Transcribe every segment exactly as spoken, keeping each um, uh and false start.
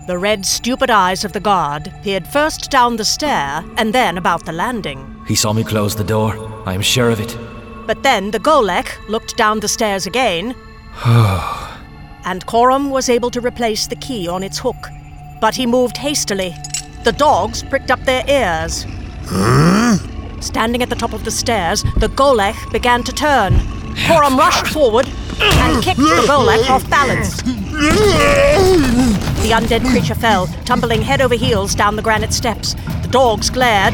The red, stupid eyes of the guard peered first down the stair and then about the landing. He saw me close the door. I am sure of it. But then the Golech looked down the stairs again, and Coram was able to replace the key on its hook. But he moved hastily. The dogs pricked up their ears. Huh? Standing at the top of the stairs, the Golech began to turn. Coram rushed forward and kicked the Golech off balance. The undead creature fell, tumbling head over heels down the granite steps. The dogs glared.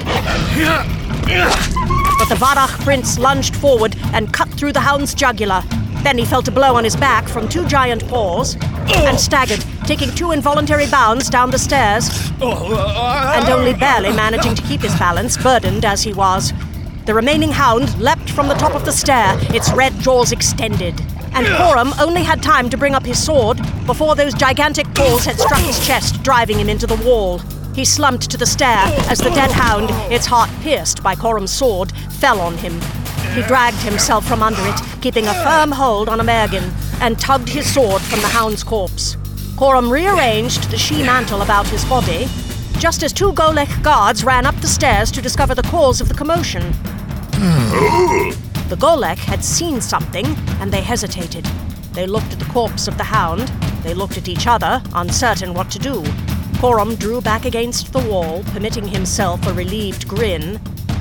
But the Varach prince lunged forward and cut through the hound's jugular. Then he felt a blow on his back from two giant paws and staggered, taking two involuntary bounds down the stairs, and only barely managing to keep his balance, burdened as he was. The remaining hound leapt from the top of the stair, its red jaws extended, and Coram only had time to bring up his sword before those gigantic paws had struck his chest, driving him into the wall. He slumped to the stair as the dead hound, its heart pierced by Coram's sword, fell on him. He dragged himself from under it, keeping a firm hold on Amergin, and tugged his sword from the hound's corpse. Coram rearranged the she-mantle about his body, just as two Golech guards ran up the stairs to discover the cause of the commotion. The Golech had seen something, and they hesitated. They looked at the corpse of the hound. They looked at each other, uncertain what to do. Coram drew back against the wall, permitting himself a relieved grin,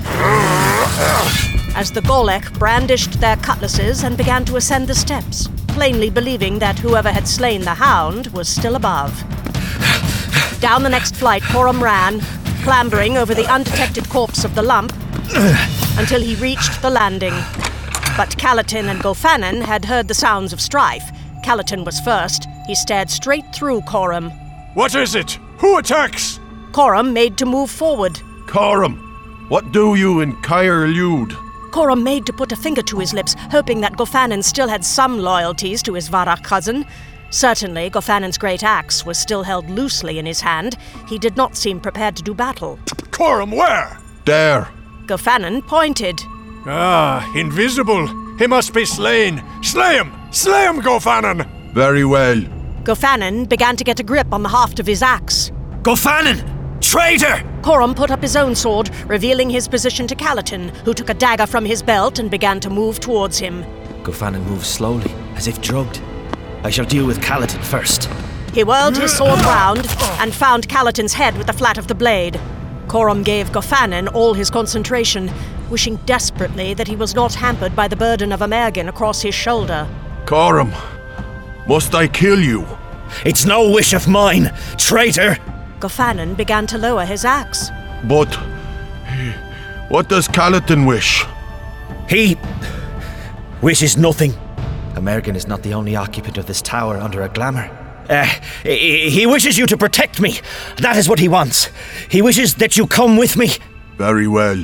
as the Golech brandished their cutlasses and began to ascend the steps, plainly believing that whoever had slain the hound was still above. Down the next flight, Coram ran, clambering over the undetected corpse of the lump, until he reached the landing. But Calatin and Gofannon had heard the sounds of strife. Calatin was first. He stared straight through Coram. What is it? Who attacks? Coram made to move forward. Coram, what do you in Caer Lud? Coram made to put a finger to his lips, hoping that Gofannon still had some loyalties to his Varach cousin. Certainly, Gofannon's great axe was still held loosely in his hand. He did not seem prepared to do battle. Coram, where? There. Gofannon pointed. Ah, invisible. He must be slain. Slay him! Slay him, Gofannon! Very well. Gofannon began to get a grip on the haft of his axe. Gofannon! Traitor! Coram put up his own sword, revealing his position to Calatin, who took a dagger from his belt and began to move towards him. Gofannon moved slowly, as if drugged. I shall deal with Calatin first. He whirled his sword round and found Calatin's head with the flat of the blade. Coram gave Gofannon all his concentration, wishing desperately that he was not hampered by the burden of Amergin across his shoulder. Coram, must I kill you? It's no wish of mine, traitor! Gofannon began to lower his axe. But what does Calatin wish? He wishes nothing. Amergin is not the only occupant of this tower under a glamour. Uh, he wishes you to protect me. That is what he wants. He wishes that you come with me. Very well.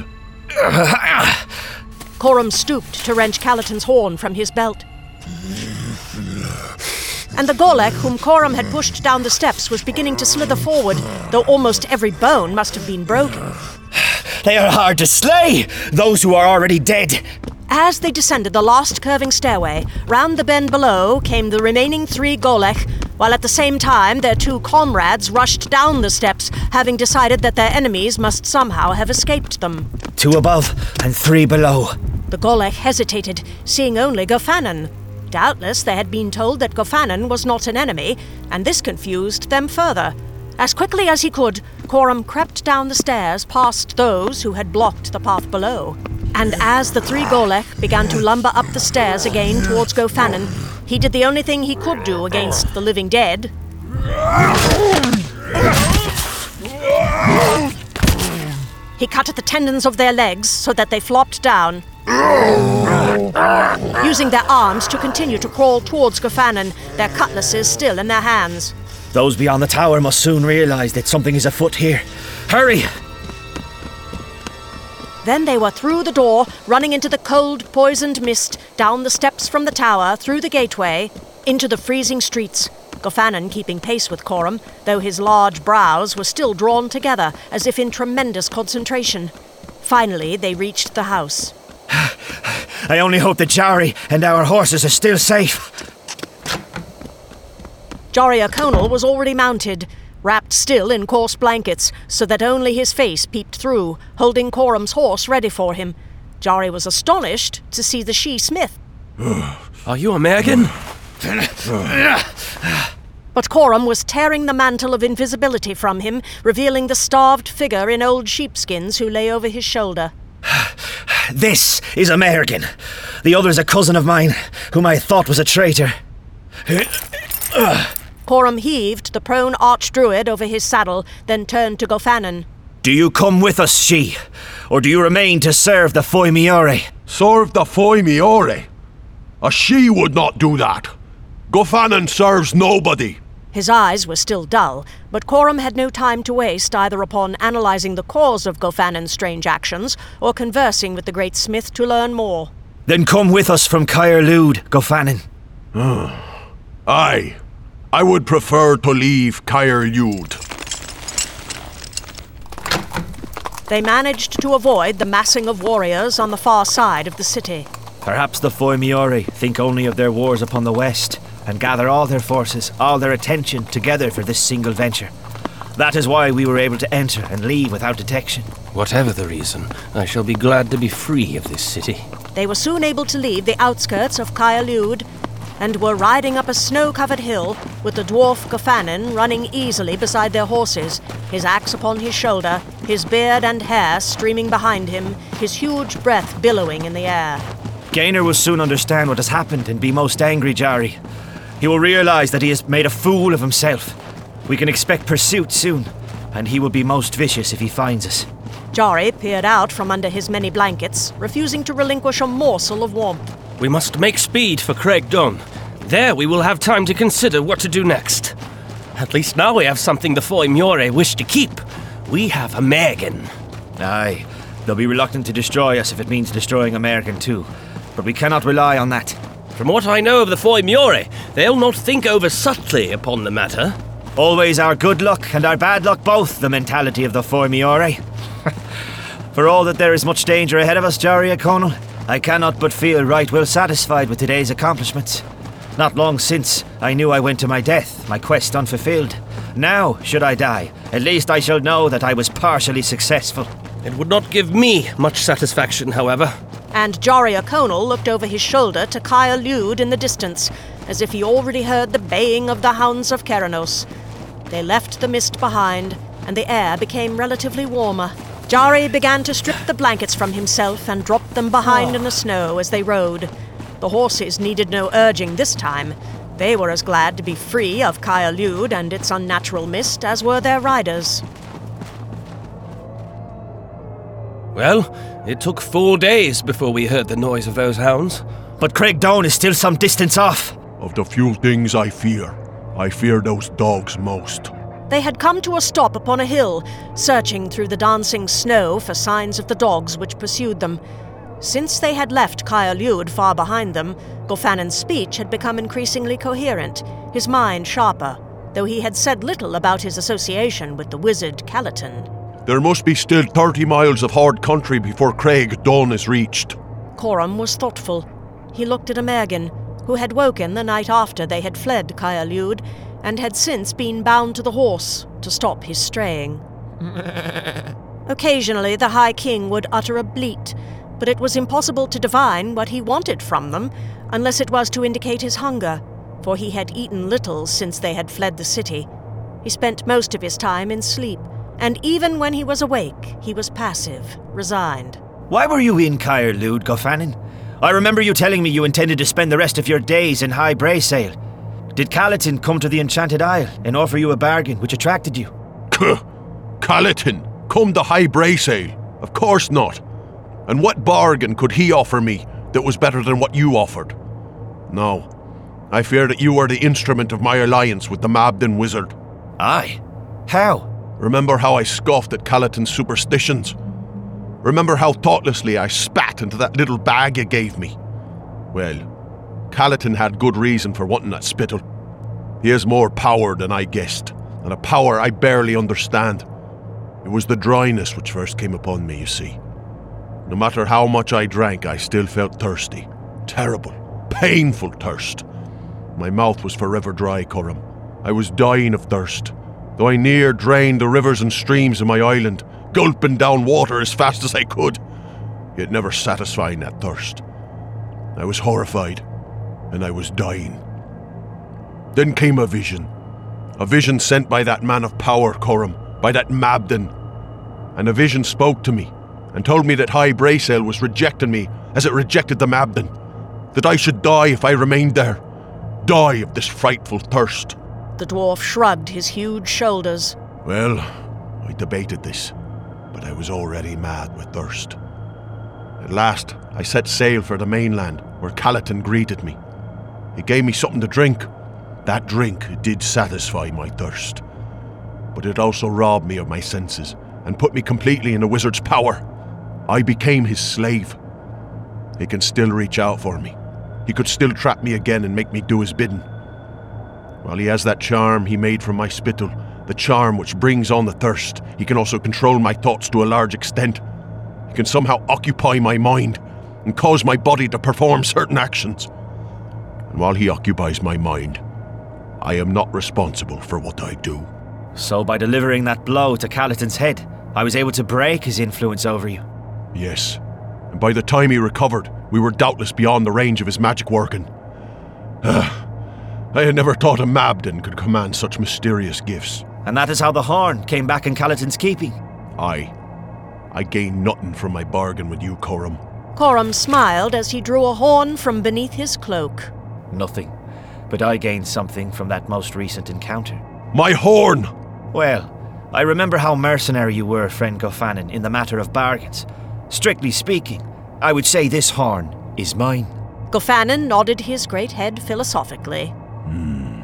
Coram stooped to wrench Calatin's horn from his belt. And the Golech, whom Coram had pushed down the steps, was beginning to slither forward, though almost every bone must have been broken. They are hard to slay, those who are already dead. As they descended the last curving stairway, round the bend below came the remaining three Golech, while at the same time their two comrades rushed down the steps, having decided that their enemies must somehow have escaped them. Two above and three below. The Golech hesitated, seeing only Gofannon. Doubtless they had been told that Gofannon was not an enemy, and this confused them further. As quickly as he could, Coram crept down the stairs past those who had blocked the path below. And as the three Golech began to lumber up the stairs again towards Gofannon, he did the only thing he could do against the living dead. He cut at the tendons of their legs so that they flopped down, using their arms to continue to crawl towards Gofannon, their cutlasses still in their hands. Those beyond the tower must soon realize that something is afoot here. Hurry! Then they were through the door, running into the cold, poisoned mist, down the steps from the tower, through the gateway, into the freezing streets. Gofannon keeping pace with Coram, though his large brows were still drawn together, as if in tremendous concentration. Finally, they reached the house. I only hope that Jari and our horses are still safe. Jari O'Connell was already mounted. wrapped still in coarse blankets so that only his face peeped through, holding Corum's horse ready for him. Jari was astonished to see the she-smith. Are you a Mergen? But Corum was tearing the mantle of invisibility from him, revealing the starved figure in old sheepskins who lay over his shoulder. This is a Mergen. The other's a cousin of mine, whom I thought was a traitor. Corum heaved the prone archdruid over his saddle, then turned to Gofannon. Do you come with us, she, or do you remain to serve the Foi Miore? Serve the Foi Miore? A she would not do that. Gofannon serves nobody. His eyes were still dull, but Corum had no time to waste either upon analysing the cause of Gofannon's strange actions or conversing with the great smith to learn more. Then come with us from Caer Lud, Gofannon. Aye. I would prefer to leave Caer Lud. They managed to avoid the massing of warriors on the far side of the city. Perhaps the Foi Miore think only of their wars upon the west, and gather all their forces, all their attention together for this single venture. That is why we were able to enter and leave without detection. Whatever the reason, I shall be glad to be free of this city. They were soon able to leave the outskirts of Caer Lud and were riding up a snow-covered hill with the dwarf Gofannon running easily beside their horses, his axe upon his shoulder, his beard and hair streaming behind him, his huge breath billowing in the air. Gaynor will soon understand what has happened and be most angry, Jari. He will realize that he has made a fool of himself. We can expect pursuit soon, and he will be most vicious if he finds us. Jari peered out from under his many blankets, refusing to relinquish a morsel of warmth. We must make speed for Craig Don. There we will have time to consider what to do next. At least now we have something the Foi Miore wish to keep. We have a Mergen. Aye, they'll be reluctant to destroy us if it means destroying a Mergen too. But we cannot rely on that. From what I know of the Foi Miore, they'll not think over subtly upon the matter. Always our good luck and our bad luck both, the mentality of the Foi Miore. For all that there is much danger ahead of us, Jari O'Connell, I cannot but feel right well satisfied with today's accomplishments. Not long since, I knew I went to my death, my quest unfulfilled. Now, should I die, at least I shall know that I was partially successful. It would not give me much satisfaction, however. And Jari O'Connell looked over his shoulder to Caer Lud in the distance, as if he already heard the baying of the hounds of Keranos. They left the mist behind, and the air became relatively warmer. Jari began to strip the blankets from himself and dropped them behind oh. in the snow as they rode. The horses needed no urging this time. They were as glad to be free of Caer Lud and its unnatural mist as were their riders. Well, it took four days before we heard the noise of those hounds. But Craig Down is still some distance off. Of the few things I fear, I fear those dogs most. They had come to a stop upon a hill, searching through the dancing snow for signs of the dogs which pursued them. Since they had left Caer Lud far behind them, Gofannon's speech had become increasingly coherent, his mind sharper, though he had said little about his association with the wizard Calatin. There must be still thirty miles of hard country before Craig Dawn is reached. Corum was thoughtful. He looked at a Mergen, who had woken the night after they had fled Caer Lud, and had since been bound to the horse to stop his straying. Occasionally the High King would utter a bleat, but it was impossible to divine what he wanted from them, unless it was to indicate his hunger, for he had eaten little since they had fled the city. He spent most of his time in sleep, and even when he was awake, he was passive, resigned. Why were you in Caer Lud, Gofannon? I remember you telling me you intended to spend the rest of your days in High Braesail. Did Calatin come to the Enchanted Isle and offer you a bargain which attracted you? Calatin? Come to High Braesail? Of course not. And what bargain could he offer me that was better than what you offered? No. I fear that you are the instrument of my alliance with the Mabden wizard. Aye? How? Remember how I scoffed at Calatin's superstitions? Remember how thoughtlessly I spat into that little bag you gave me? Well, Calatin had good reason for wanting that spittle. He has more power than I guessed, and a power I barely understand. It was the dryness which first came upon me, you see. No matter how much I drank, I still felt thirsty. Terrible, painful thirst. My mouth was forever dry, Corum. I was dying of thirst. though I near drained the rivers and streams of my island, gulping down water as fast as I could, yet never satisfying that thirst. I was horrified, and I was dying. Then came a vision. A vision sent by that man of power, Coram, by that Mabden. And a vision spoke to me, and told me that High Braceale was rejecting me as it rejected the Mabden, that I should die if I remained there, die of this frightful thirst. The dwarf shrugged his huge shoulders. Well, I debated this, but I was already mad with thirst. At last, I set sail for the mainland, where Calatin greeted me. He gave me something to drink. That drink did satisfy my thirst, but it also robbed me of my senses and put me completely in a wizard's power. I became his slave. He can still reach out for me. He could still trap me again and make me do his bidding. While he has that charm he made from my spittle, the charm which brings on the thirst, he can also control my thoughts to a large extent. He can somehow occupy my mind and cause my body to perform certain actions. And while he occupies my mind, I am not responsible for what I do. So by delivering that blow to Calatin's head, I was able to break his influence over you? Yes, and by the time he recovered, we were doubtless beyond the range of his magic working. Uh, I had never thought a Mabden could command such mysterious gifts. And that is how the horn came back in Calatin's keeping? Aye. I gained nothing from my bargain with you, Coram. Coram smiled as he drew a horn from beneath his cloak. Nothing. But I gained something from that most recent encounter. My horn! Well, I remember how mercenary you were, friend Gofannon, in the matter of bargains. Strictly speaking, I would say this horn is mine. Gofannon nodded his great head philosophically. Hmm.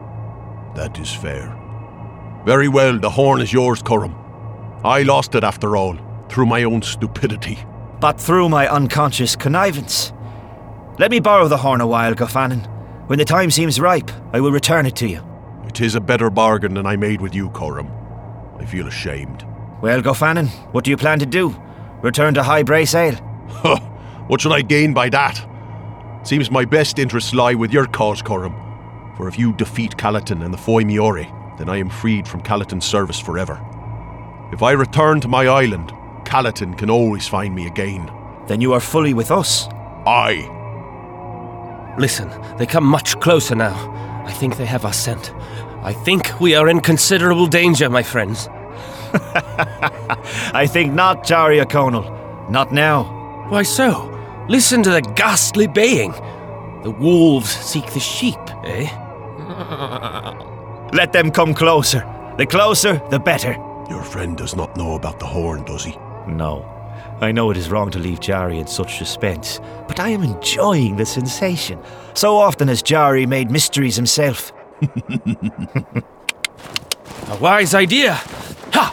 That is fair. Very well, the horn is yours, Coram. I lost it after all, through my own stupidity. But through my unconscious connivance. Let me borrow the horn a while, Gofannon. When the time seems ripe, I will return it to you. It is a better bargain than I made with you, Coram. I feel ashamed. Well, Gofannon, what do you plan to do? Return to High Braceale? Huh, what should I gain by that? Seems my best interests lie with your cause, Coram. For if you defeat Calatin and the Foy Miore, then I am freed from Calatin's service forever. If I return to my island, Calatin can always find me again. Then you are fully with us. Aye. Listen, they come much closer now. I think they have our scent. I think we are in considerable danger, my friends. I think not, Jari O'Connell. Not now. Why so? Listen to the ghastly baying. The wolves seek the sheep, eh? Let them come closer. The closer, the better. Your friend does not know about the horn, does he? No. I know it is wrong to leave Jari in such suspense, but I am enjoying the sensation. So often has Jari made mysteries himself. A wise idea. Ha!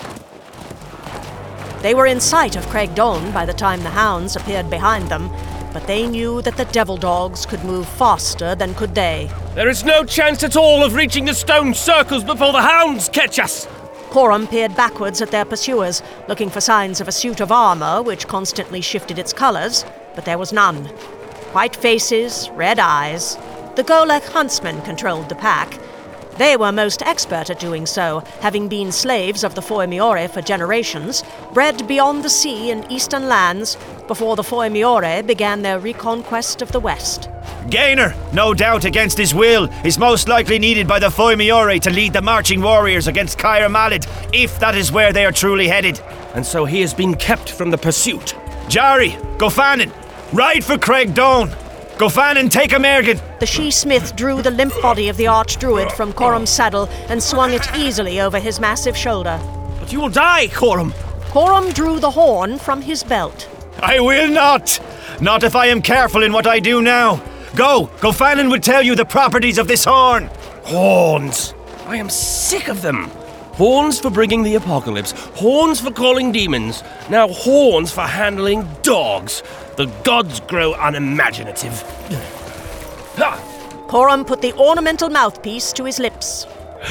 They were in sight of Craigdon by the time the hounds appeared behind them, but they knew that the devil dogs could move faster than could they. There is no chance at all of reaching the stone circles before the hounds catch us. Coram peered backwards at their pursuers, looking for signs of a suit of armor which constantly shifted its colors, but there was none. White faces, red eyes. The Golek huntsmen controlled the pack. They were most expert at doing so, having been slaves of the Foy Miore for generations, bred beyond the sea in eastern lands before the Foy Miore began their reconquest of the west. Gainer, no doubt against his will, is most likely needed by the Foy Miore to lead the marching warriors against Caer Malid, if that is where they are truly headed. And so he has been kept from the pursuit. Jari, Gofannon, ride for Craigdon. Gofannon, take a Mergen. The she-smith drew the limp body of the archdruid from Coram's saddle and swung it easily over his massive shoulder. But you will die, Coram. Coram drew the horn from his belt. I will not. Not if I am careful in what I do now. Go, Gofannon would tell you the properties of this horn. Horns. I am sick of them. Horns for bringing the apocalypse. Horns for calling demons. Now horns for handling dogs. The gods grow unimaginative. Ha! Coram put the ornamental mouthpiece to his lips.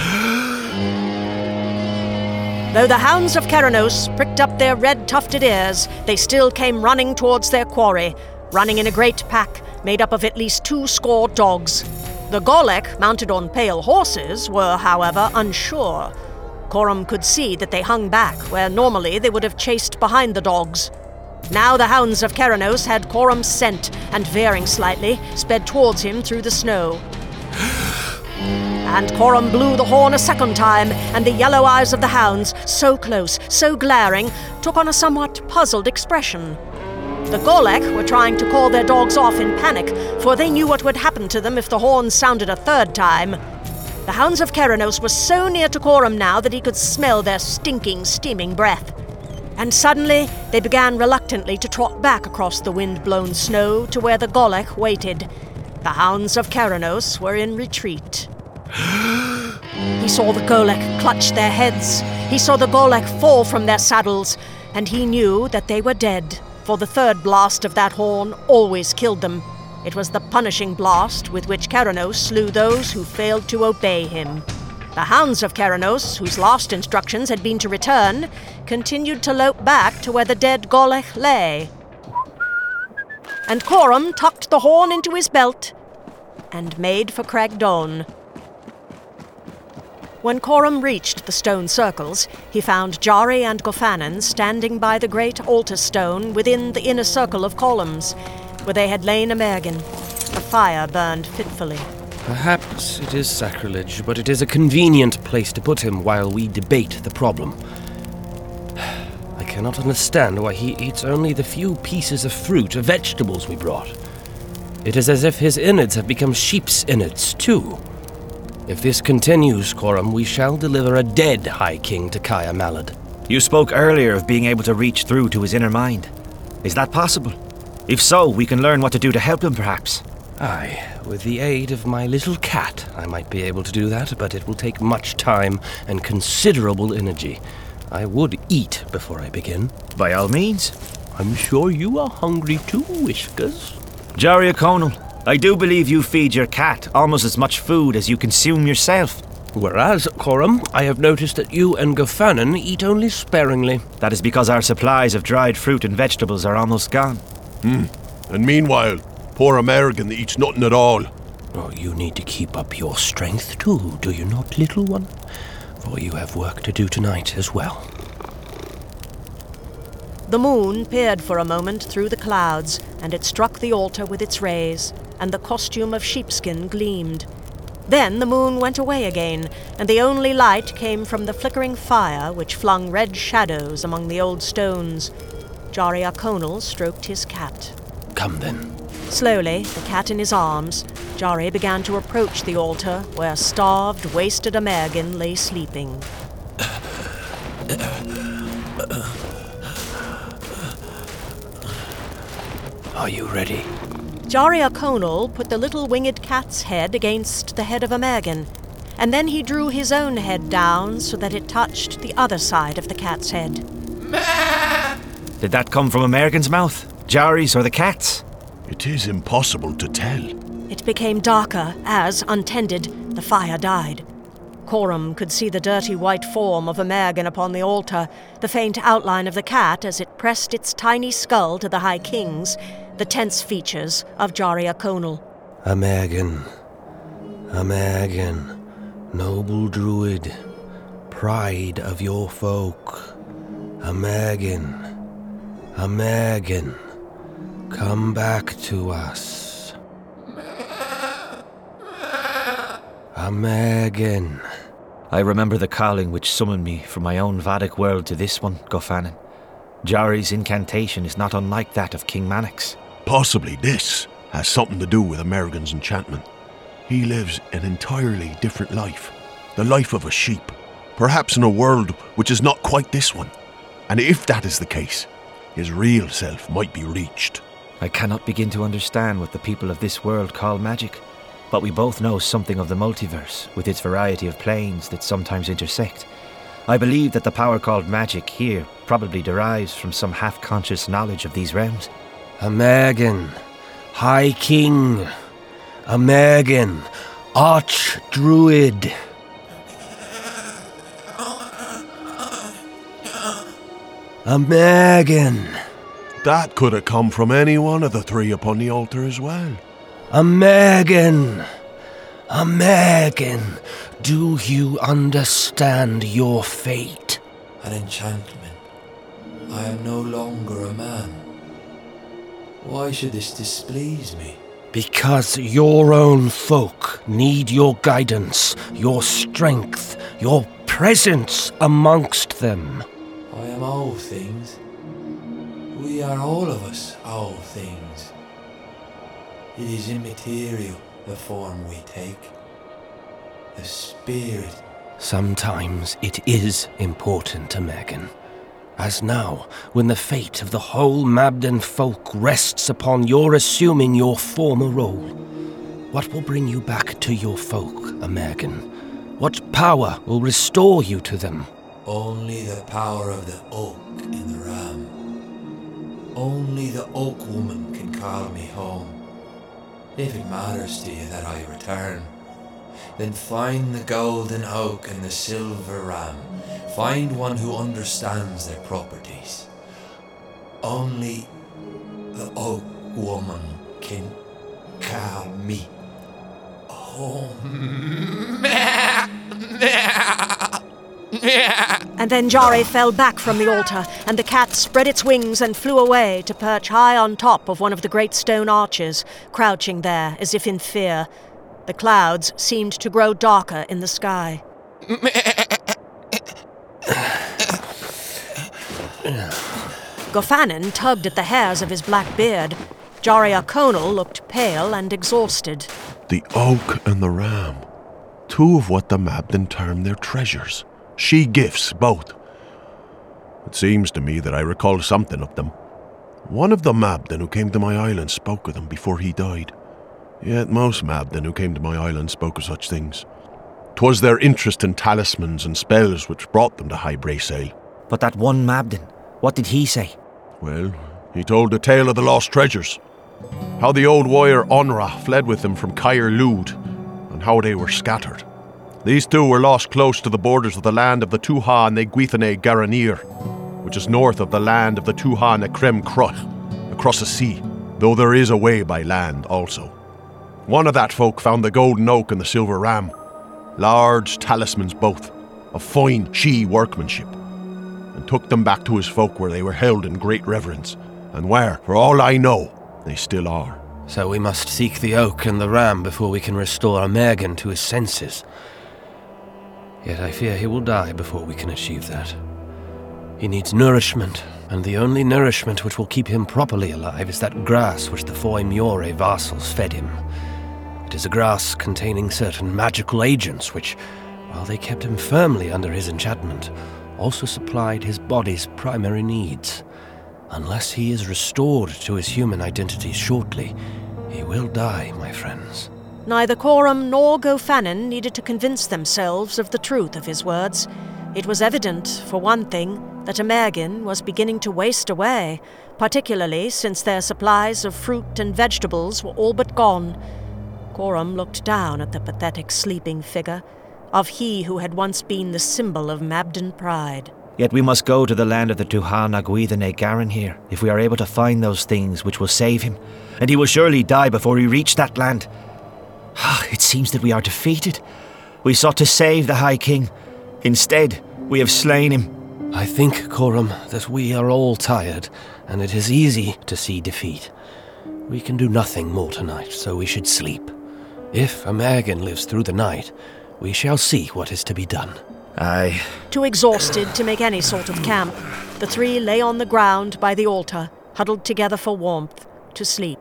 Though the hounds of Keranos pricked up their red-tufted ears, they still came running towards their quarry, running in a great pack made up of at least two score dogs. The Golek, mounted on pale horses, were, however, unsure. Coram could see that they hung back, where normally they would have chased behind the dogs. Now the hounds of Keranos had Coram's scent, and veering slightly, sped towards him through the snow. And Coram blew the horn a second time, and the yellow eyes of the hounds, so close, so glaring, took on a somewhat puzzled expression. The Golek were trying to call their dogs off in panic, for they knew what would happen to them if the horn sounded a third time. The hounds of Keranos were so near to Coram now that he could smell their stinking, steaming breath. And suddenly, they began reluctantly to trot back across the wind-blown snow to where the Golek waited. The hounds of Keranos were in retreat. He saw the Golek clutch their heads. He saw the Golek fall from their saddles, and he knew that they were dead. For the third blast of that horn always killed them. It was the punishing blast with which Keranos slew those who failed to obey him. The hounds of Keranos, whose last instructions had been to return, continued to lope back to where the dead Golek lay. And Coram tucked the horn into his belt and made for Cragdawn. When Coram reached the stone circles, he found Jari and Gofannon standing by the great altar stone within the inner circle of columns, where they had lain Amergin. A fire burned fitfully. Perhaps it is sacrilege, but it is a convenient place to put him while we debate the problem. I cannot understand why he eats only the few pieces of fruit or vegetables we brought. It is as if his innards have become sheep's innards, too. If this continues, Coram, we shall deliver a dead High King to Kaya Malad. You spoke earlier of being able to reach through to his inner mind. Is that possible? If so, we can learn what to do to help him, perhaps. Aye, with the aid of my little cat, I might be able to do that, but it will take much time and considerable energy. I would eat before I begin. By all means. I'm sure you are hungry too, Whiskers. Jari O'Connell, I do believe you feed your cat almost as much food as you consume yourself. Whereas, Coram, I have noticed that you and Gofannon eat only sparingly. That is because our supplies of dried fruit and vegetables are almost gone. Hmm. And meanwhile, poor Amergin eats nothing at all. Oh, you need to keep up your strength too, do you not, little one? For you have work to do tonight as well. The moon peered for a moment through the clouds, and it struck the altar with its rays, and the costume of sheepskin gleamed. Then the moon went away again, and the only light came from the flickering fire which flung red shadows among the old stones. Jari O'Connell stroked his cat. Come then. Slowly, the cat in his arms, Jari began to approach the altar where starved, wasted Amergin lay sleeping. Are you ready? Jari O'Connell put the little winged cat's head against the head of Amergin, and then he drew his own head down so that it touched the other side of the cat's head. Did that come from Amergin's mouth? Jari's or the cat's? It is impossible to tell. It became darker as, untended, the fire died. Coram could see the dirty white form of Amergin upon the altar, the faint outline of the cat as it pressed its tiny skull to the High King's, the tense features of Jari O'Connell. Amergin, Amergin, noble druid, pride of your folk. Amergin, Amergin, come back to us. Amergin. I remember the calling which summoned me from my own Vadic world to this one, Gofannon. Jari's incantation is not unlike that of King Mannix. Possibly this has something to do with Amergin's enchantment. He lives an entirely different life. The life of a sheep. Perhaps in a world which is not quite this one. And if that is the case, his real self might be reached. I cannot begin to understand what the people of this world call magic, but we both know something of the multiverse, with its variety of planes that sometimes intersect. I believe that the power called magic here probably derives from some half-conscious knowledge of these realms. Amergin, High King. Amergin, Arch-Druid. Amergin. That could have come from any one of the three upon the altar as well. Amergin, Amergin, do you understand your fate? An enchantment. I am no longer a man. Why should this displease me? Because your own folk need your guidance, your strength, your presence amongst them. I am all things. We are all of us all things. It is immaterial, the form we take. The spirit. Sometimes it is important, Amergin. As now, when the fate of the whole Mabden folk rests upon your assuming your former role. What will bring you back to your folk, Amergin? What power will restore you to them? Only the power of the oak in the ram. Only the oak woman can call me home. If it matters to you that I return, then find the golden oak and the silver ram. Find one who understands their properties. Only the oak woman can call me home. And then Jare fell back from the altar, and the cat spread its wings and flew away to perch high on top of one of the great stone arches, crouching there as if in fear. The clouds seemed to grow darker in the sky. Gofannon tugged at the hairs of his black beard. Jare O'Connell looked pale and exhausted. The oak and the ram. Two of what the Mabden term their treasures. She-gifts, both. It seems to me that I recall something of them. One of the Mabden who came to my island spoke of them before he died. Yet most Mabden who came to my island spoke of such things. 'Twas their interest in talismans and spells which brought them to High Braesail. But that one Mabden, what did he say? Well, he told the tale of the lost treasures. How the old warrior Onra fled with them from Caer Lud, and how they were scattered. These two were lost close to the borders of the land of the Tuatha and Guithane Garanir, which is north of the land of the Tuatha and Crem Crut, across the sea, though there is a way by land also. One of that folk found the golden oak and the silver ram, large talismans both, of fine she workmanship, and took them back to his folk where they were held in great reverence, and where, for all I know, they still are. So we must seek the oak and the ram before we can restore Amergin to his senses. Yet I fear he will die before we can achieve that. He needs nourishment, and the only nourishment which will keep him properly alive is that grass which the Foy Miore vassals fed him. It is a grass containing certain magical agents which, while they kept him firmly under his enchantment, also supplied his body's primary needs. Unless he is restored to his human identity shortly, he will die, my friends. Neither Coram nor Gofannon needed to convince themselves of the truth of his words. It was evident, for one thing, that Amergin was beginning to waste away, particularly since their supplies of fruit and vegetables were all but gone. Coram looked down at the pathetic sleeping figure of he who had once been the symbol of Mabden pride. Yet we must go to the land of the Tuatha and Guithane Garanir if we are able to find those things which will save him, and he will surely die before we reach that land. It seems that we are defeated. We sought to save the High King. Instead, we have slain him. I think, Coram, that we are all tired, and it is easy to see defeat. We can do nothing more tonight, so we should sleep. If Amergin lives through the night, we shall see what is to be done. Aye. Too exhausted to make any sort of camp, the three lay on the ground by the altar, huddled together for warmth, to sleep.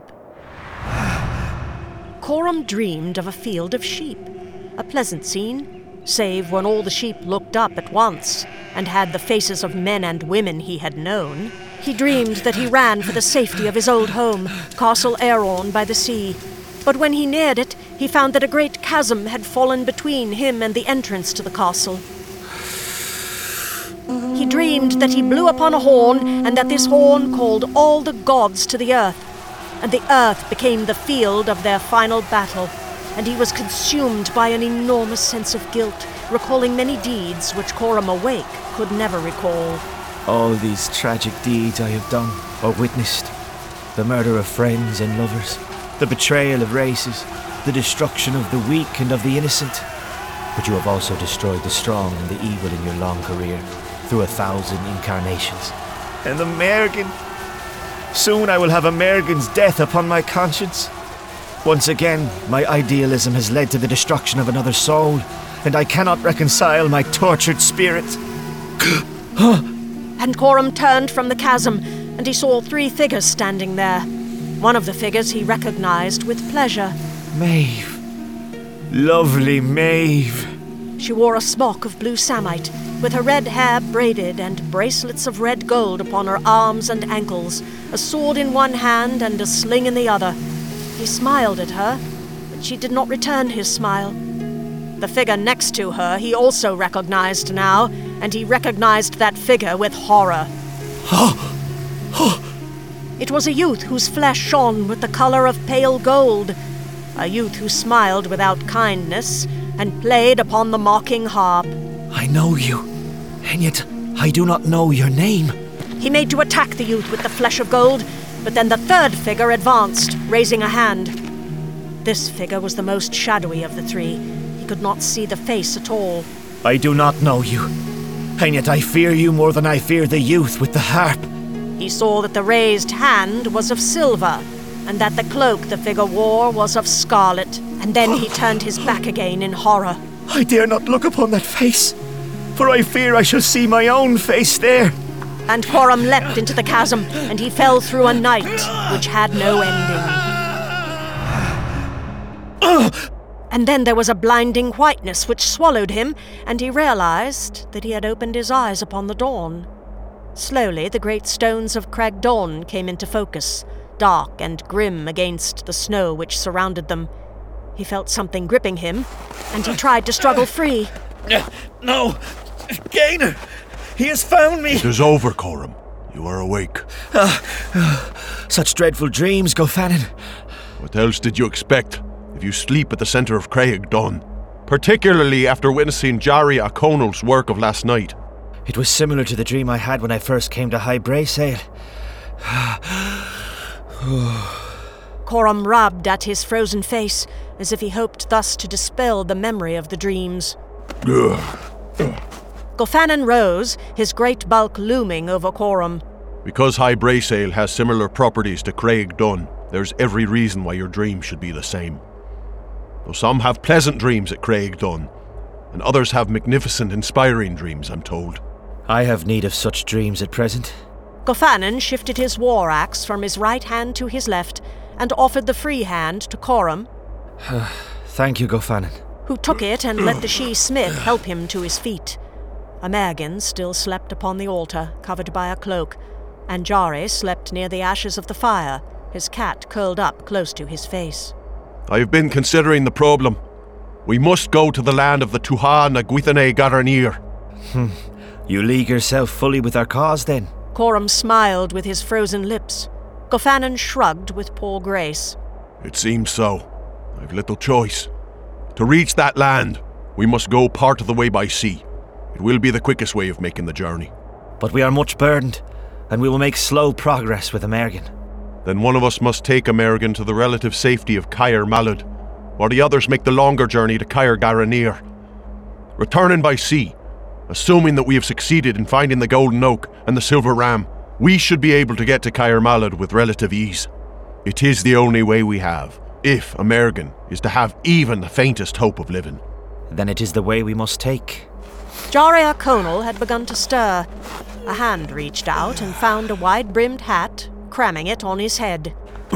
Coram dreamed of a field of sheep, a pleasant scene, save when all the sheep looked up at once and had the faces of men and women he had known. He dreamed that he ran for the safety of his old home, Castle Aeron by the sea. But when he neared it, he found that a great chasm had fallen between him and the entrance to the castle. He dreamed that he blew upon a horn, and that this horn called all the gods to the earth, and the earth became the field of their final battle, and he was consumed by an enormous sense of guilt, recalling many deeds which Coram awake could never recall. All these tragic deeds I have done or witnessed, the murder of friends and lovers, the betrayal of races, the destruction of the weak and of the innocent. But you have also destroyed the strong and the evil in your long career, through a thousand incarnations. And American... Soon I will have American's death upon my conscience. Once again, my idealism has led to the destruction of another soul, and I cannot reconcile my tortured spirit. And Coram turned from the chasm, and he saw three figures standing there. One of the figures he recognized with pleasure. Maeve. Lovely Maeve. She wore a smock of blue samite, with her red hair braided and bracelets of red gold upon her arms and ankles, a sword in one hand and a sling in the other. He smiled at her, but she did not return his smile. The figure next to her he also recognized now, and he recognized that figure with horror. It was a youth whose flesh shone with the color of pale gold, a youth who smiled without kindness and played upon the mocking harp. I know you, and yet I do not know your name. He made to attack the youth with the flesh of gold, but then the third figure advanced, raising a hand. This figure was the most shadowy of the three. He could not see the face at all. I do not know you, and yet I fear you more than I fear the youth with the harp. He saw that the raised hand was of silver, and that the cloak the figure wore was of scarlet, and then he turned his back again in horror. I dare not look upon that face, for I fear I shall see my own face there. And Coram leapt into the chasm, and he fell through a night which had no ending. And then there was a blinding whiteness which swallowed him, and he realized that he had opened his eyes upon the dawn. Slowly the great stones of Crag Dawn came into focus, dark and grim against the snow which surrounded them. He felt something gripping him, and he tried to struggle free. No! Gainer! He has found me! It is over, Coram. You are awake. Uh, uh, such dreadful dreams, Gofannon. What else did you expect if you sleep at the centre of Craig Dunn? Particularly after witnessing Jari O'Connell's work of last night. It was similar to the dream I had when I first came to High Braesail. Coram rubbed at his frozen face, as if he hoped thus to dispel the memory of the dreams. Gofannon rose, his great bulk looming over Coram. Because High Braesail has similar properties to Craig Dunn, there's every reason why your dream should be the same. Though some have pleasant dreams at Craig Dunn, and others have magnificent, inspiring dreams, I'm told. I have need of such dreams at present. Gofannon shifted his war axe from his right hand to his left, and offered the free hand to Coram. Thank you, Gofannon. Who took it and let the she-smith help him to his feet. Amergin still slept upon the altar, covered by a cloak, and Jari slept near the ashes of the fire, his cat curled up close to his face. I have been considering the problem. We must go to the land of the Tuha na Gwythane Garanir. Hmm. You league yourself fully with our cause, then? Coram smiled with his frozen lips. Gofannon shrugged with poor grace. It seems so. I've little choice. To reach that land, we must go part of the way by sea. It will be the quickest way of making the journey. But we are much burdened, and we will make slow progress with Amergin. Then one of us must take Amergin to the relative safety of Caer Malad, while the others make the longer journey to Caer Garanir. Returning by sea, assuming that we have succeeded in finding the Golden Oak and the Silver Ram, we should be able to get to Caer Malad with relative ease. It is the only way we have, if Amergin is to have even the faintest hope of living. Then it is the way we must take. Jari O'Connell had begun to stir. A hand reached out and found a wide-brimmed hat, cramming it on his head.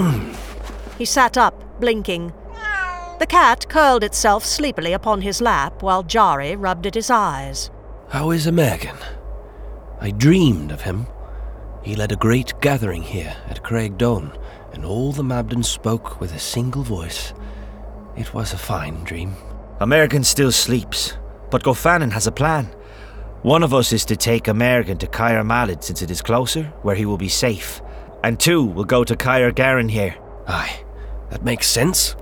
He sat up, blinking. The cat curled itself sleepily upon his lap while Jari rubbed at his eyes. How is Amergin? I dreamed of him. He led a great gathering here at Craig Dawn, and all the Mabdans spoke with a single voice. It was a fine dream. Amergin still sleeps, but Gofannon has a plan. One of us is to take Amergin to Caer Malad since it is closer, where he will be safe. And two will go to Caer Garanir. Aye, that makes sense.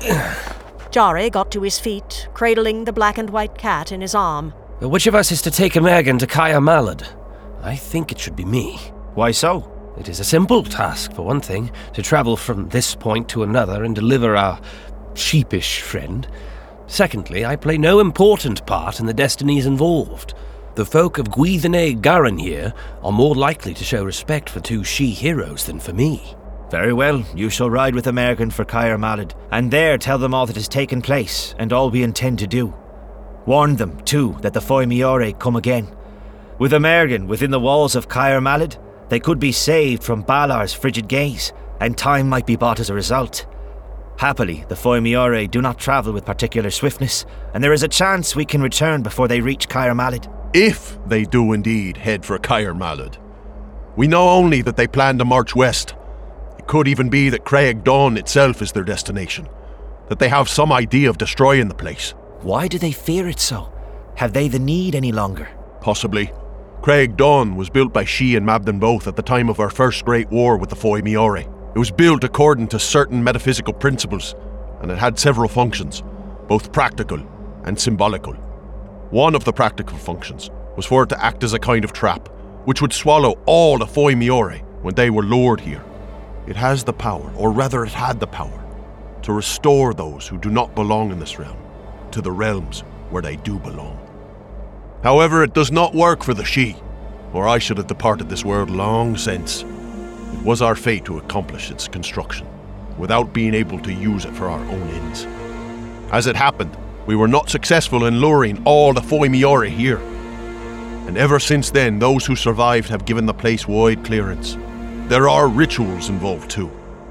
Jari got to his feet, cradling the black and white cat in his arm. Which of us is to take Amergin to Caer Malad? I think it should be me. Why so? It is a simple task, for one thing, to travel from this point to another and deliver our sheepish, friend. Secondly, I play no important part in the destinies involved. The folk of Gwythenay Garan here are more likely to show respect for two she-heroes than for me. Very well, you shall ride with American for Caer Malad, and there tell them all that has taken place, and all we intend to do. Warn them, too, that the Foy Miore come again. With American within the walls of Caer Malad, they could be saved from Balar's frigid gaze, and time might be bought as a result. Happily, the Foy Miore do not travel with particular swiftness, and there is a chance we can return before they reach Caer Malad. If they do indeed head for Caer Malad. We know only that they plan to march west. It could even be that Craig Dawn itself is their destination, that they have some idea of destroying the place. Why do they fear it so? Have they the need any longer? Possibly. Craig Dawn was built by She and Mabden both at the time of our first great war with the Foy Miore. It was built according to certain metaphysical principles, and it had several functions, both practical and symbolical. One of the practical functions was for it to act as a kind of trap, which would swallow all the Foy Miore when they were lured here. It has the power, or rather it had the power, to restore those who do not belong in this realm to the realms where they do belong. However, it does not work for the She, or I should have departed this world long since. It was our fate to accomplish its construction, without being able to use it for our own ends. As it happened, we were not successful in luring all the Foy Miore here. And ever since then, those who survived have given the place wide clearance. There are rituals involved too.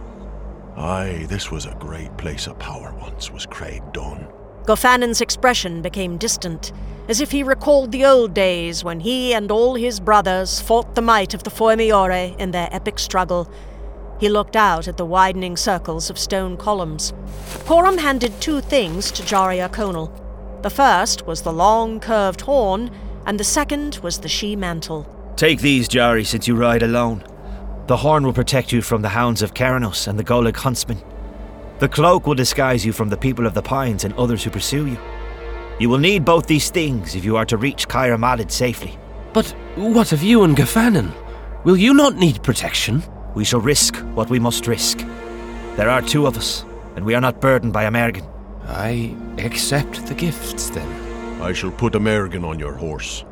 Aye, this was a great place of power once, was Craig Dawn. Gofannon's expression became distant, as if he recalled the old days when he and all his brothers fought the might of the Foy Miore in their epic struggle. He looked out at the widening circles of stone columns. Coram handed two things to Jaria Conal. The first was the long, curved horn, and the second was the she mantle. Take these, Jari, since you ride alone. The horn will protect you from the hounds of Keranos and the Golig huntsmen. The cloak will disguise you from the people of the Pines and others who pursue you. You will need both these things if you are to reach Caer Malad safely. But what of you and Goffannon? Will you not need protection? We shall risk what we must risk. There are two of us, and we are not burdened by American. I accept the gifts, then. I shall put American on your horse.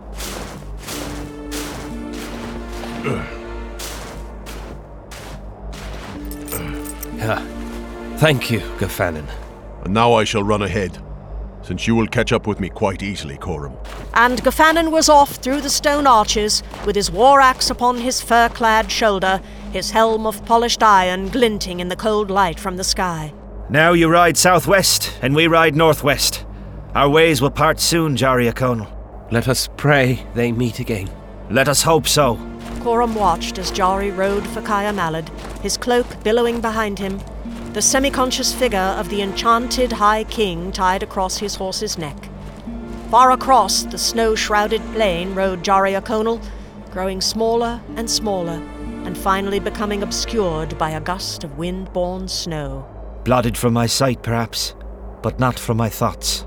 Ah, thank you, Goffannon. And now I shall run ahead, since you will catch up with me quite easily, Coram. And Goffannon was off through the stone arches, with his war axe upon his fur-clad shoulder, his helm of polished iron glinting in the cold light from the sky. Now you ride southwest, and we ride northwest. Our ways will part soon, Jaria Conal. Let us pray they meet again. Let us hope so. Coram watched as Jari rode for Caer Malad, his cloak billowing behind him, the semi-conscious figure of the enchanted High King tied across his horse's neck. Far across the snow-shrouded plain rode Jaria Conal, growing smaller and smaller, and finally becoming obscured by a gust of wind-borne snow. Blotted from my sight, perhaps, but not from my thoughts.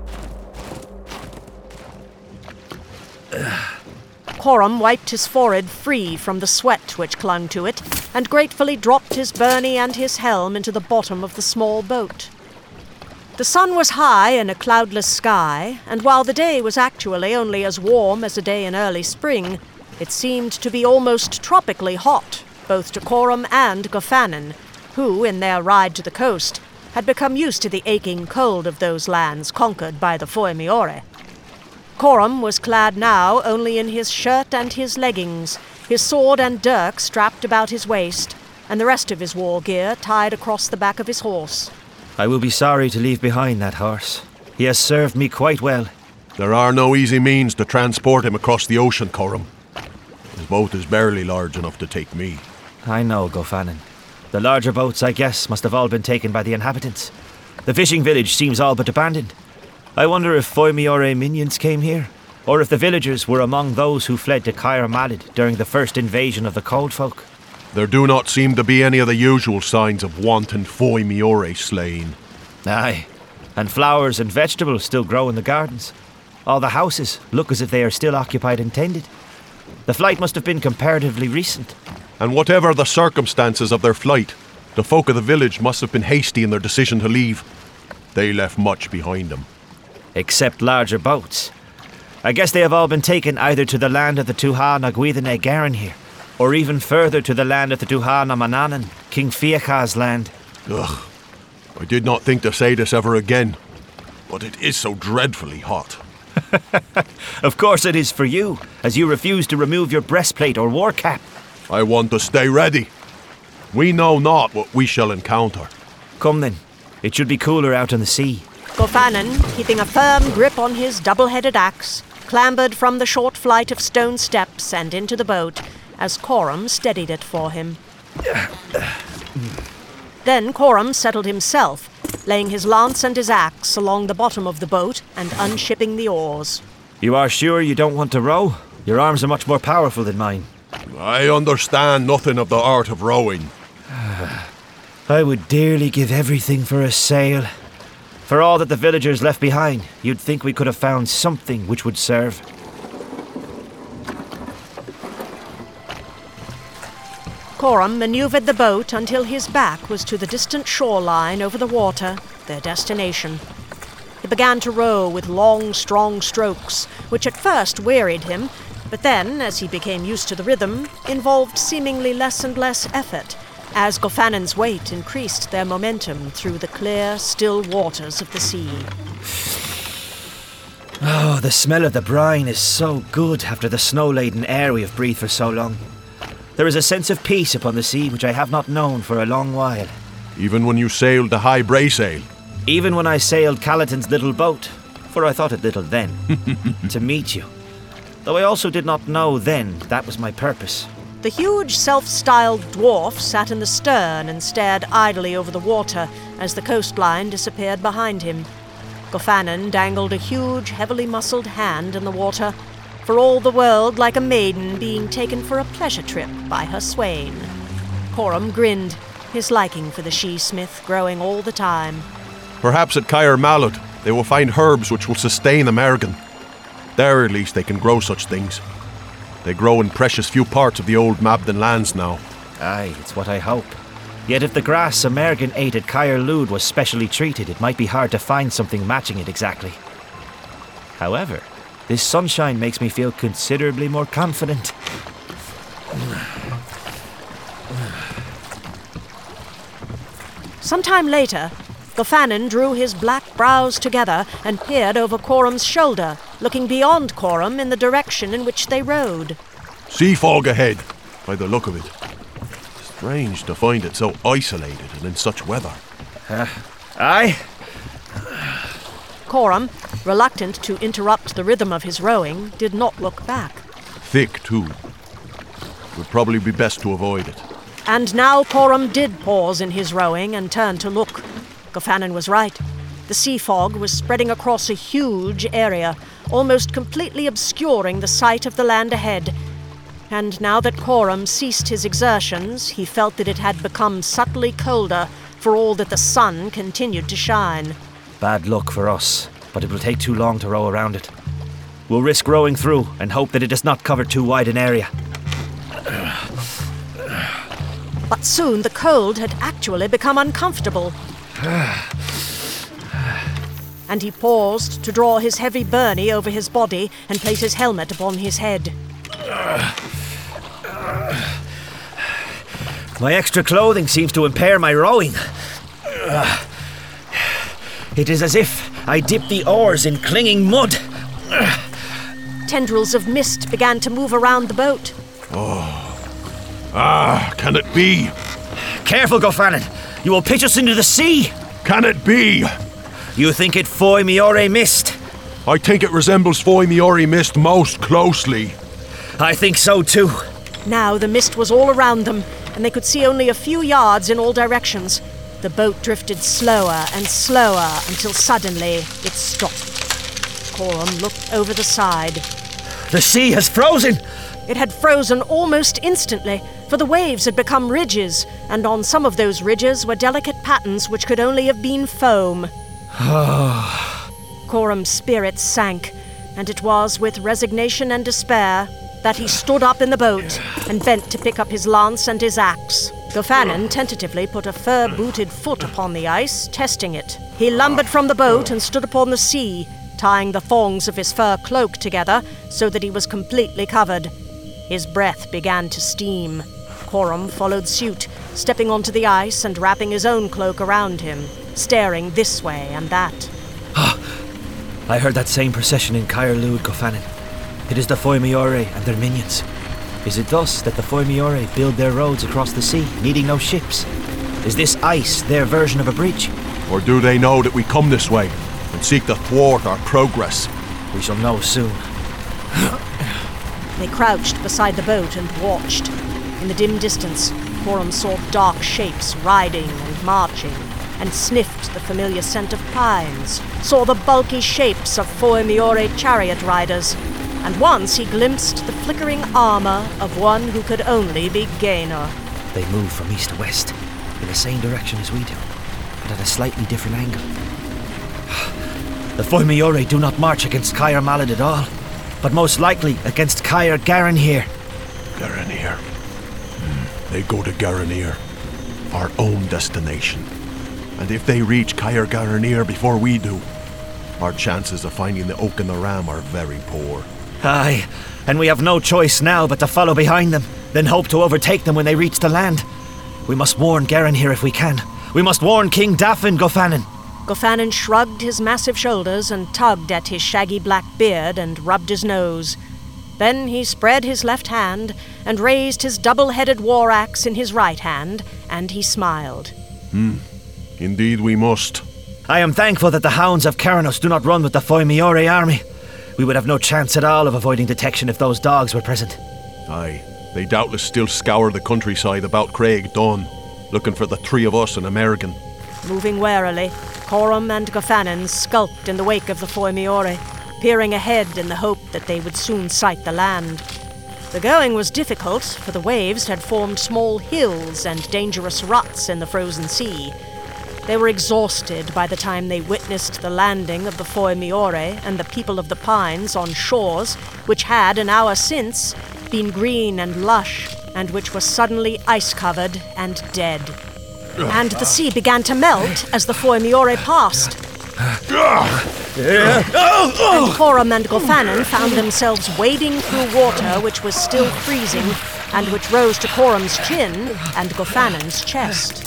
Coram wiped his forehead free from the sweat which clung to it, and gratefully dropped his byrnie and his helm into the bottom of the small boat. The sun was high in a cloudless sky, and while the day was actually only as warm as a day in early spring, it seemed to be almost tropically hot, both to Coram and Goffannon, who, in their ride to the coast, had become used to the aching cold of those lands conquered by the Foy Miore. Coram was clad now only in his shirt and his leggings, his sword and dirk strapped about his waist, and the rest of his war gear tied across the back of his horse. I will be sorry to leave behind that horse. He has served me quite well. There are no easy means to transport him across the ocean, Coram. His boat is barely large enough to take me. I know, Goffannon. The larger boats, I guess, must have all been taken by the inhabitants. The fishing village seems all but abandoned. I wonder if Foy Miore minions came here, or if the villagers were among those who fled to Caer Malad during the first invasion of the Cold Folk. There do not seem to be any of the usual signs of wanton Foy Miore slaying. Aye, and flowers and vegetables still grow in the gardens. All the houses look as if they are still occupied and tended. The flight must have been comparatively recent. And whatever the circumstances of their flight, the folk of the village must have been hasty in their decision to leave. they left much behind them. Except larger boats. I guess they have all been taken either to the land of the Tuatha na Guidhne Garin here, or even further to the land of the Tuatha na Mananan, King Fiacha's land. Ugh. I did not think to say this ever again, but it is so dreadfully hot. Of course it is for you, as you refuse to remove your breastplate or war cap. I want to stay ready. We know not what we shall encounter. Come then. It should be cooler out on the sea. Gofannon, keeping a firm grip on his double-headed axe, clambered from the short flight of stone steps and into the boat as Coram steadied it for him. Then Coram settled himself, laying his lance and his axe along the bottom of the boat and unshipping the oars. You are sure you don't want to row? Your arms are much more powerful than mine. I understand nothing of the art of rowing. I would dearly give everything for a sail. For all that the villagers left behind, you'd think we could have found something which would serve. Coram maneuvered the boat until his back was to the distant shoreline over the water, their destination. He began to row with long, strong strokes, which at first wearied him, but then, as he became used to the rhythm, involved seemingly less and less effort, as Gofannon's weight increased their momentum through the clear, still waters of the sea. Oh, the smell of the brine is so good after the snow-laden air we have breathed for so long. There is a sense of peace upon the sea which I have not known for a long while. Even when you sailed the High Braesail. Even when I sailed Calatin's little boat, for I thought it little then, to meet you. Though I also did not know then that was my purpose. The huge, self-styled dwarf sat in the stern and stared idly over the water as the coastline disappeared behind him. Goffannon dangled a huge, heavily muscled hand in the water, for all the world like a maiden being taken for a pleasure trip by her swain. Coram grinned, his liking for the she-smith growing all the time. Perhaps at Caer Malud they will find herbs which will sustain American. There at least they can grow such things. They grow in precious few parts of the old Mabden lands now. Aye, it's what I hope. Yet if the grass American ate at Caer Lud was specially treated, it might be hard to find something matching it exactly. However, this sunshine makes me feel considerably more confident. Sometime later, Goffannon drew his black brows together and peered over Coram's shoulder, looking beyond Coram in the direction in which they rowed. Sea fog ahead, by the look of it. Strange to find it so isolated and in such weather. Uh, aye? Coram, reluctant to interrupt the rhythm of his rowing, did not look back. Thick, too. Would probably be best to avoid it. And now Coram did pause in his rowing and turn to look. Goffannon was right. The sea fog was spreading across a huge area, almost completely obscuring the sight of the land ahead. And now that Coram ceased his exertions, he felt that it had become subtly colder, for all that the sun continued to shine. Bad luck for us, but it will take too long to row around it. We'll risk rowing through and hope that it does not cover too wide an area. But soon the cold had actually become uncomfortable. And he paused to draw his heavy byrnie over his body and place his helmet upon his head. My extra clothing seems to impair my rowing. It is as if I dipped the oars in clinging mud. Tendrils of mist began to move around the boat. Oh. Ah, can it be? Careful, Goffannon. You will pitch us into the sea. Can it be? You think it Foy Miore mist? I think it resembles Foy Miore mist most closely. I think so too. Now the mist was all around them, and they could see only a few yards in all directions. The boat drifted slower and slower until suddenly it stopped. Coram looked over the side. The sea has frozen! It had frozen almost instantly, for the waves had become ridges, and on some of those ridges were delicate patterns which could only have been foam. Coram's spirits sank, and it was with resignation and despair that he stood up in the boat and bent to pick up his lance and his axe. Goffanon tentatively put a fur-booted foot upon the ice, testing it. He lumbered from the boat and stood upon the sea, tying the thongs of his fur cloak together so that he was completely covered. His breath began to steam. Coram followed suit, stepping onto the ice and wrapping his own cloak around him, staring this way and that. I heard that same procession in Caer Lud, Goffanon. It is the Foi Miore and their minions. Is it thus that the Foi Miore build their roads across the sea, needing no ships? Is this ice their version of a bridge? Or do they know that we come this way and seek to thwart our progress? We shall know soon. They crouched beside the boat and watched. In the dim distance, Coram saw dark shapes riding and marching, and sniffed the familiar scent of pines, saw the bulky shapes of Foi Miore chariot riders, and once he glimpsed the flickering armor of one who could only be Gaynor. They move from east to west, in the same direction as we do, but at a slightly different angle. The Foi Miore do not march against Caer Malad at all, but most likely against Caer Garanir. Garanir. Mm, they go to Garanir, our own destination. And if they reach Caer Garanir before we do, our chances of finding the Oak and the Ram are very poor. Aye, and we have no choice now but to follow behind them, then hope to overtake them when they reach the land. We must warn Garanir if we can. We must warn King Daffin, Goffanon. Goffanon shrugged his massive shoulders and tugged at his shaggy black beard and rubbed his nose. Then he spread his left hand and raised his double-headed war axe in his right hand, and he smiled. Hmm. Indeed we must. I am thankful that the hounds of Caranos do not run with the Foi Miore army. We would have no chance at all of avoiding detection if those dogs were present. Aye, they doubtless still scour the countryside about Craig Dawn, looking for the three of us and American. Moving warily, Coram and Goffanon skulked in the wake of the Foi Miore, peering ahead in the hope that they would soon sight the land. The going was difficult, for the waves had formed small hills and dangerous ruts in the frozen sea. They were exhausted by the time they witnessed the landing of the Foi Miore and the people of the Pines on shores which had, an hour since, been green and lush, and which were suddenly ice-covered and dead. And the sea began to melt as the Foi Miore passed. And Coram and Goffanon found themselves wading through water which was still freezing, and which rose to Coram's chin and Goffanon's chest.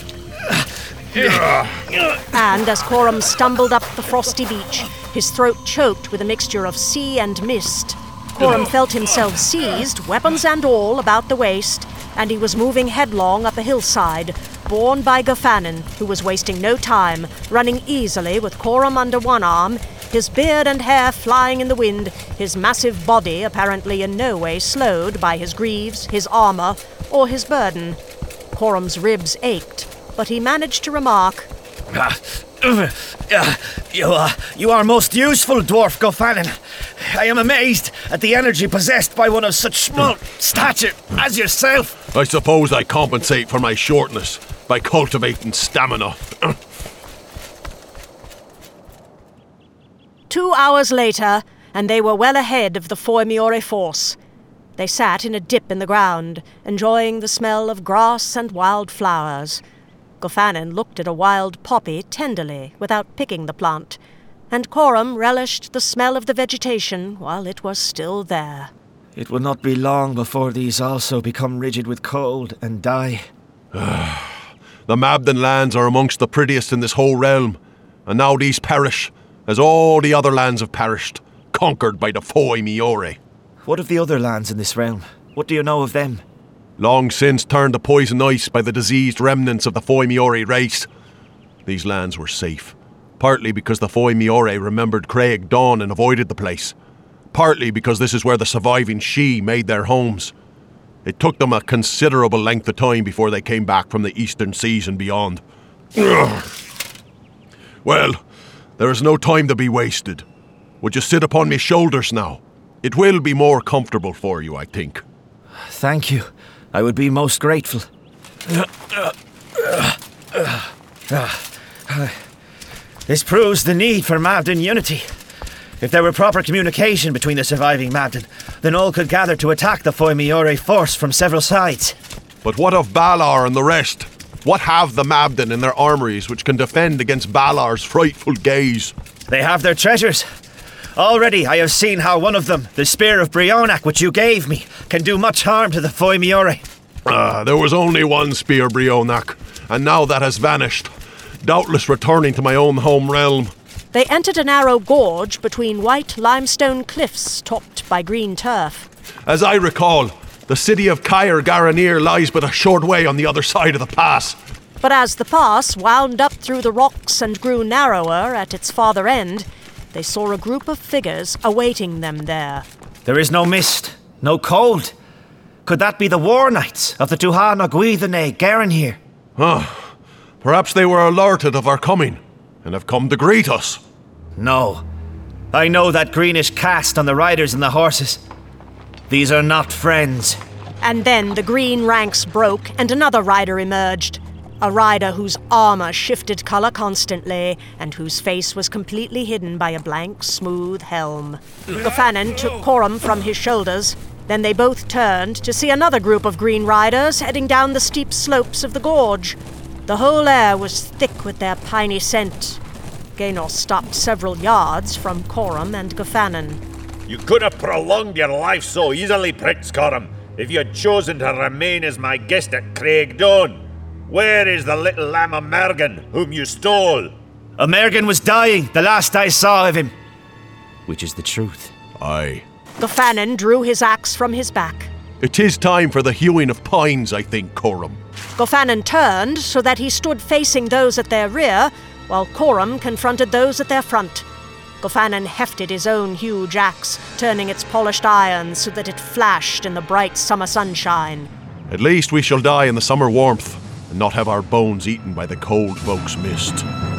And as Coram stumbled up the frosty beach, his throat choked with a mixture of sea and mist, Coram felt himself seized, weapons and all, about the waist, and he was moving headlong up a hillside, borne by Goffanon, who was wasting no time, running easily with Coram under one arm, his beard and hair flying in the wind, his massive body apparently in no way slowed by his greaves, his armor, or his burden. Coram's ribs ached, but he managed to remark, You, uh, you are most useful, Dwarf Goffanon. I am amazed at the energy possessed by one of such small stature as yourself. I suppose I compensate for my shortness by cultivating stamina. Two hours later, and they were well ahead of the Foi Miore force. They sat in a dip in the ground, enjoying the smell of grass and wild flowers. Goffanon looked at a wild poppy tenderly, without picking the plant, and Coram relished the smell of the vegetation while it was still there. It will not be long before these also become rigid with cold and die. The Mabden lands are amongst the prettiest in this whole realm, and now these perish, as all the other lands have perished, conquered by the Foi Miore. What of the other lands in this realm? What do you know of them? Long since turned to poison ice by the diseased remnants of the Foi Miore race. These lands were safe, partly because the Foi Miore remembered Craig Dawn and avoided the place, partly because this is where the surviving Shi made their homes. It took them a considerable length of time before they came back from the eastern seas and beyond. Well, there is no time to be wasted. Would you sit upon my shoulders now? It will be more comfortable for you, I think. Thank you. I would be most grateful. This proves the need for Mabden unity. If there were proper communication between the surviving Mabden, then all could gather to attack the Foi Miore force from several sides. But what of Balar and the rest? What have the Mabden in their armories which can defend against Balar's frightful gaze? They have their treasures. Already I have seen how one of them, the Spear of Brionac which you gave me, can do much harm to the Foi Miore. Ah, there was only one Spear Brionac, and now that has vanished, doubtless returning to my own home realm. They entered a narrow gorge between white limestone cliffs topped by green turf. As I recall, the city of Caer Garanir lies but a short way on the other side of the pass. But as the pass wound up through the rocks and grew narrower at its farther end, they saw a group of figures awaiting them there. There is no mist, no cold. Could that be the war knights of the Tuatha Guidhane Garanir? Ah, perhaps they were alerted of our coming, and have come to greet us. No. I know that greenish cast on the riders and the horses. These are not friends. And then the green ranks broke and another rider emerged. A rider whose armor shifted color constantly and whose face was completely hidden by a blank, smooth helm. Gofanon took Corum from his shoulders. Then they both turned to see another group of green riders heading down the steep slopes of the gorge. The whole air was thick with their piney scent. Gaynor stopped several yards from Corum and Gofanon. You could have prolonged your life so easily, Prince Corum, if you had chosen to remain as my guest at Craigdown. Where is the little lamb Amergin, whom you stole? Amergin was dying, the last I saw of him. Which is the truth. Aye. Gofanon drew his axe from his back. It is time for the hewing of pines, I think, Corum. Gofanon turned so that he stood facing those at their rear, while Corum confronted those at their front. Gofanon hefted his own huge axe, turning its polished iron so that it flashed in the bright summer sunshine. At least we shall die in the summer warmth, and not have our bones eaten by the cold folk's mist.